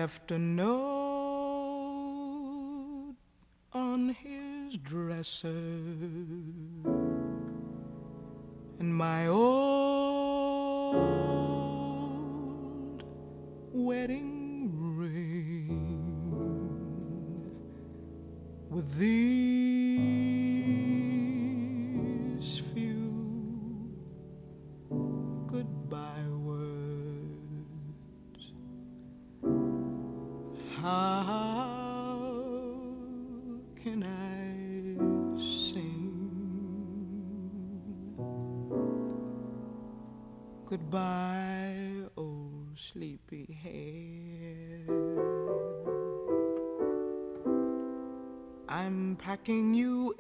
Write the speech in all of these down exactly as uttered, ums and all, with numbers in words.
left a note on his dresser, and my old wedding ring with these few goodbye words. How can I sing goodbye, oh sleepyhead? I'm packing you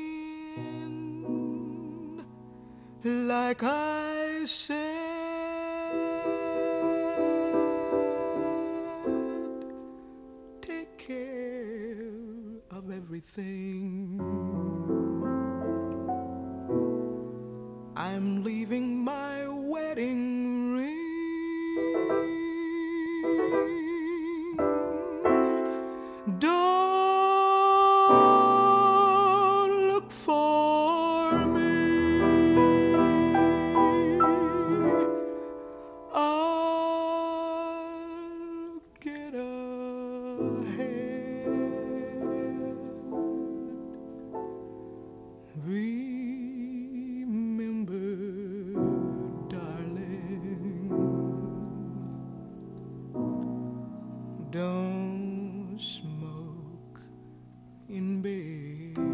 in like I said. Take care of everything. I'm leaving my wedding ring. Don't look for me. I'll get ahead. Remember, darling, don't smoke in bed.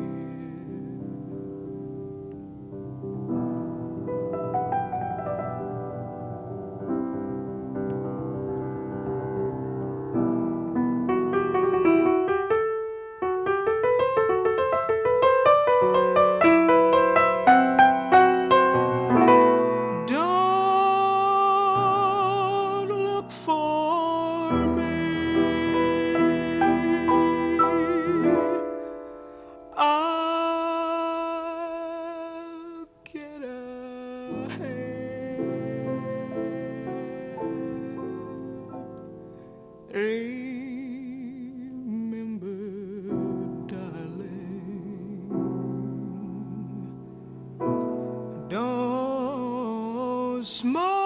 Don't look for me. I'll get ahead. Remember, darling, don't smoke